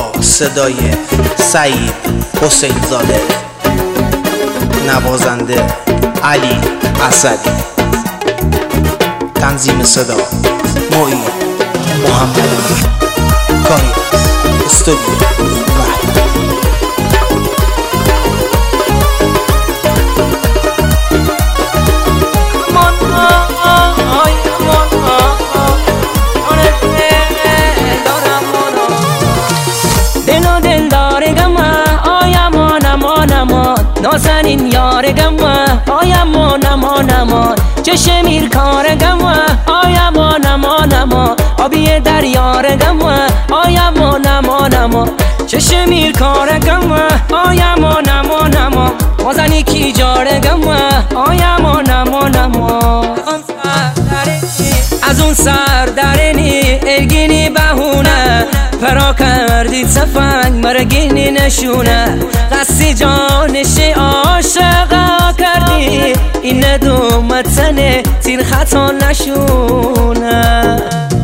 با صدای سعید حسین زاده، نوازنده علی اسدی، تنظیم صدا معین محمدی، کاری از استودیو وحدت. نازنین یار گما آیم و نما چشمیر کار گما آیم و نما آبی دریار گما آیم و نما چشمیر کار گما آیم و نما نازنی کی جار گما آیم و نما از اون سر درنی ارگینی بهونه فرا کردید سفنگ مرگینی نشونه قصی جانش عاشقا کردی این ندومت سنه تیر خطا نشونه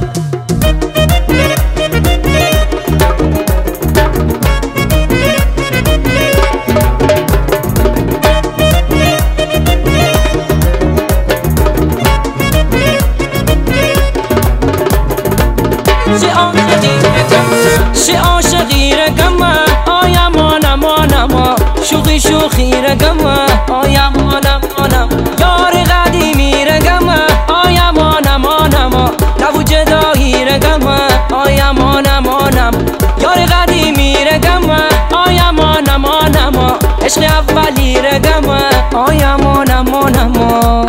شی عاشقی رگما آیم و نما شوخی رگما آیم و نما یار قدیمی رگما آیم و نما نبو جدایی رگما آیم و نما یار قدیمی رگما آیم و نما عشق اولی رگما آیم و نما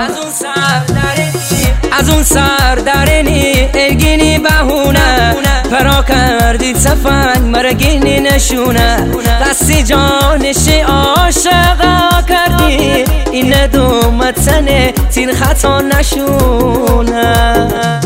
از اون سر درنی ارگینی بهونه فرا کردید سفنگ مرگینی نشونه قصی جانش عاشقا کردی این ندومت سنه تیر خطا نشونه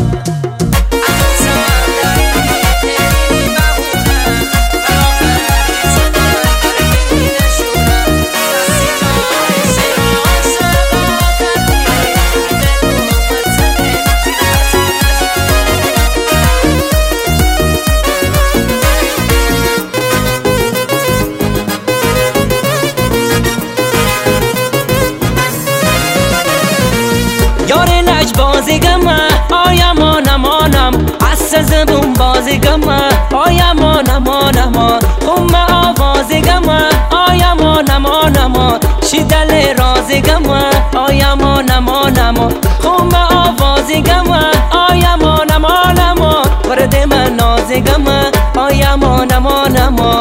یار لج بازی گما آیم و نمانم عصر زبون بازی گما آیم و نما خم آوازی گما آیم و نما شیدل رازی گما آیم و نما خم آوازی گما آیم و نما ورد من نازی گما آیم و نما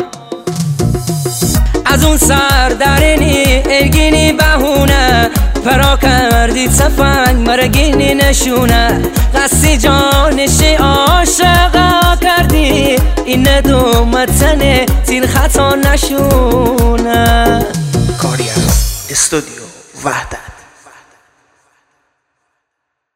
از اون سر درنی ارگینی بهونه فرا کردید سفنگ مرگینی نشونه قصی جانش عاشقا کردی این ندومت سنه تیر خطا نشونه. کاری از استودیو وحدت.